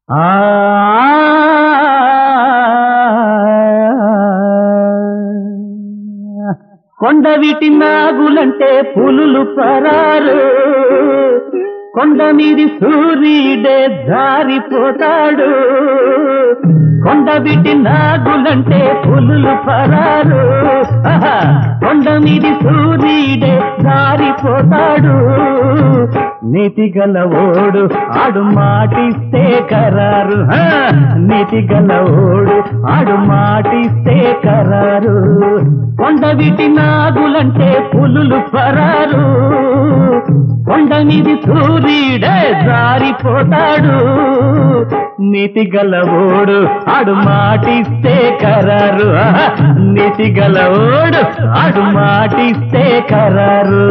ఆ కొండవీటి నాగులంటే పులులు పరారు, కొండ మీది సూర్యుడే జారిపోతాడు. కొండవీటి నాగులంటే పులులు పరారు, కొండ మీది సూర్యుడే జారిపోతాడు. నీతిగల ఓడు ఆడు మాటిస్తే కరారు, నీతిగల ఓడు ఆడు మాటిస్తే కరారు. కొండవీటి నాగులంటే పులులు పరారు, కొండ మీది సూర్యుడే జారిపోతాడు. నీతిగల ఓడు ఆడు మాటిస్తే కరారు, నీతిగల ఓడు ఆడు మాటిస్తే కరారు.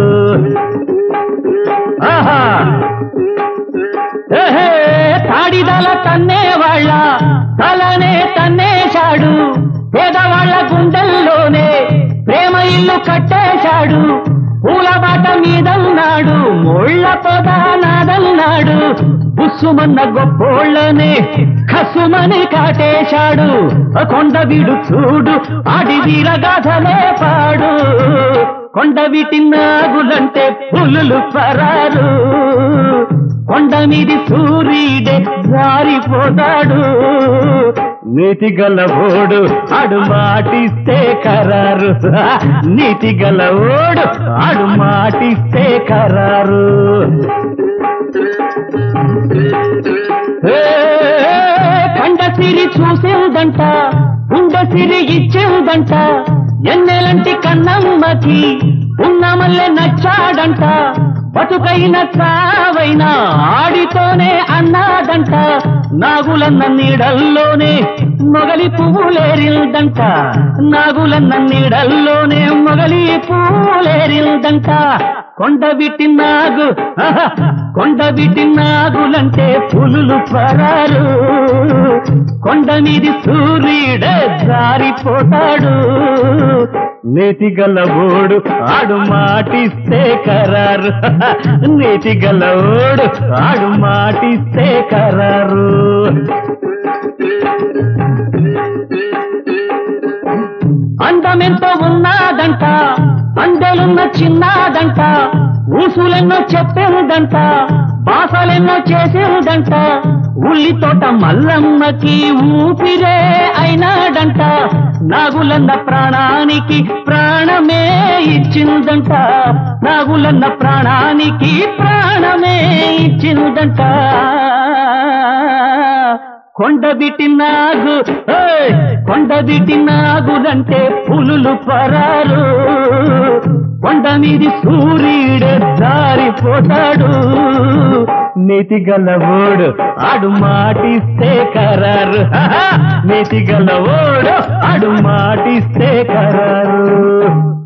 తాడిదల తన్నేవాళ్ళ తలనే తన్నేశాడు, పేదవాళ్ల గుండెల్లోనే ప్రేమ ఇల్లు కట్టేశాడు. పూల బాట మీదన్నాడు, ముళ్ళ పొద నాదన్నాడు. బుస్సుమన్న గొప్పోళ్ళనే కసుమని కాటేశాడు. కొండవీడు చూడు ఆడి వీరగాథలే పాడు. కొండవీటి నాగులంటే పులులు పరారు, కొండ మీది సూర్యుడే జారిపోతాడు. నీతిగల ఓడు ఆడు మాటిస్తే కరారు, నీతిగల ఓడు ఆడు మాటిస్తే కరారు. కండసిరి చూసిందంట, గుండసిరి ఇచ్చిందంట. ఎన్నెలంటి కన్నమ్మకి ఉన్న మల్లె నచ్చాడంట. బతుకైన చావైనా ఆడితోనే అన్నాదంట. నాగులన్న నీడల్లోనే మొగలి పువ్వులేరిందంట, నాగులన్న నీడల్లోనే మొగలి పువ్వులేరిందంట. కొండవీటి నాగు కొండవీటి నాగులంటే పులులు పరారు, కొండ మీది సూర్యుడే జారిపోతాడు. నీతిగల ఓడు ఆడు మాటిస్తే కరారు, నీతిగల ఓడు ఆడు మాటిస్తే కరారు. అందమెంతో ఉన్నాదంట, అందెలున్న చిన్నాదంట. ఊసులెన్నో చెప్పేదంట, బాసలెన్నో చేసేదంట. ఉల్లి తోట మల్లమ్మకి ఊపిరే అయినాడంట. నాగులన్న ప్రాణానికి ప్రాణమే ఇచ్చిందంట, నాగులన్న ప్రాణానికి ప్రాణమే ఇచ్చిందంట. కొండవీటి నాగు కొండవీటి నాగులంటే పులులు పరారు, కొండ మీది సూర్యుడే జారిపోతాడు. నీతిగల ఓడు ఆడు మాటిస్తే కరారు, నీతిగల ఓడు ఆడు మాటిస్తే కరారు.